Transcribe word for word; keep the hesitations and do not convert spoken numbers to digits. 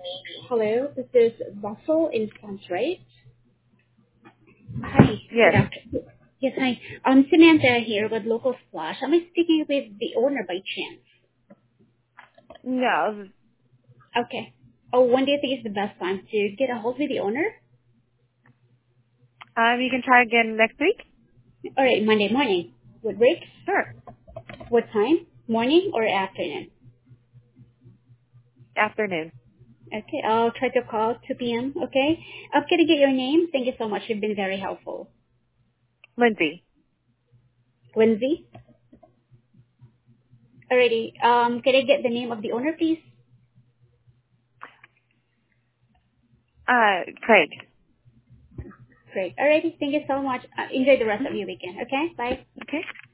Hello, this is Russell in France, right? Hi. Good Yes. afternoon. Yes, hi. Um, Samantha here with Local Splash. Am I speaking with the owner by chance? No. Okay. Oh, when do you think is the best time to get a hold with the owner? Um, you can try again next week? All right, Monday morning. Would break? Sure. What time? Morning or afternoon? Afternoon. Okay, I'll try to call two p.m., okay? I'm going to get your name. Thank you so much. You've been very helpful. Lindsay. Lindsay? Alrighty. Um, can I get the name of the owner, please? Uh, Craig. Great. Alrighty. Thank you so much. Uh, enjoy the rest of hmm your weekend, okay? Bye. Okay.